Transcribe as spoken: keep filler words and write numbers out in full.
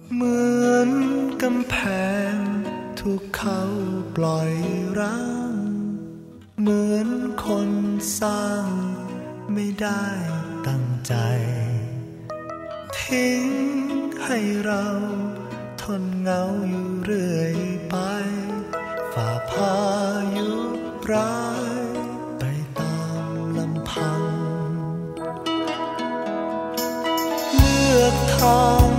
เหมือนกำแพงถูกเขาปล่อยร้างเหมือนคนสร้างไม่ได้ตั้งใจทิ้งให้เราทนเหงาอยู่เรื่อยไปฝ่าพายุร้ายไปตามลำพังเลือกทาง